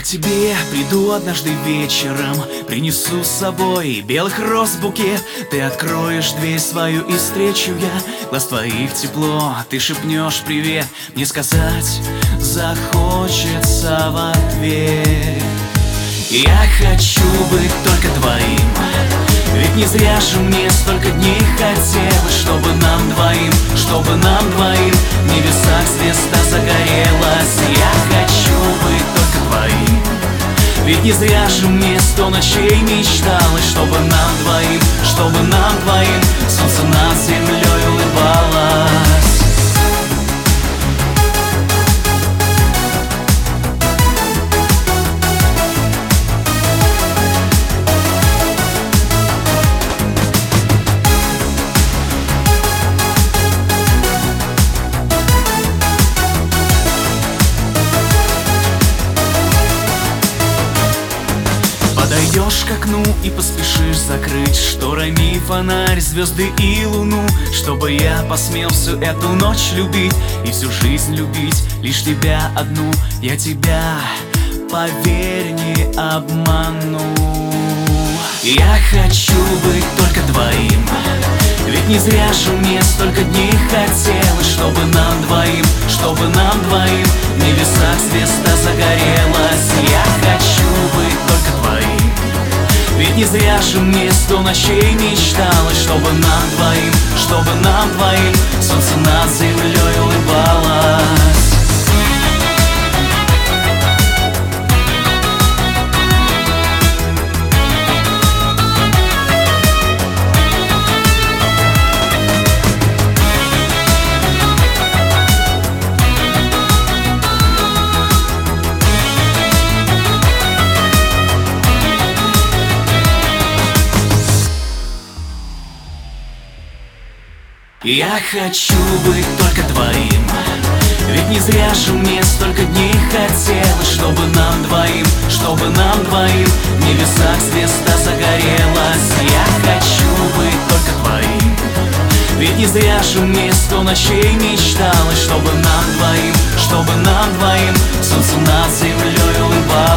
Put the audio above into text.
тебе приду однажды вечером, принесу с собой белых роз букет. Ты откроешь дверь свою и встречу я глаз твоих тепло. Ты шепнешь привет, мне сказать захочется в ответ. Я хочу быть только твоим, ведь не зря же мне столько дней хотелось, чтобы нам двоим в небесах звезда загорелась. Я хочу быть только твоим, ведь не зря же мне 100 ночей мечталось, чтобы нам двоим солнце над землей улыбалось. Подойдешь к окну и поспешишь закрыть шторами фонарь, звезды и луну, чтобы я посмел всю эту ночь любить и всю жизнь любить лишь тебя одну. Я тебя, поверь, не обману. Я хочу быть только твоим, ведь не зря же мне столько дней хотелось, чтобы нам двоим в небесах звезда загорелась. Я хочу быть только твоим, ведь не зря же мне 100 ночей мечталось, чтобы нам двоим солнце над землей улыбалось. Я хочу быть только твоим, ведь не зря же мне столько дней хотелось, чтобы нам двоим в небесах звезда загорелась. Я хочу быть только твоим, ведь не зря же мне 100 ночей мечталось, чтобы нам двоим солнце над землей улыбалось.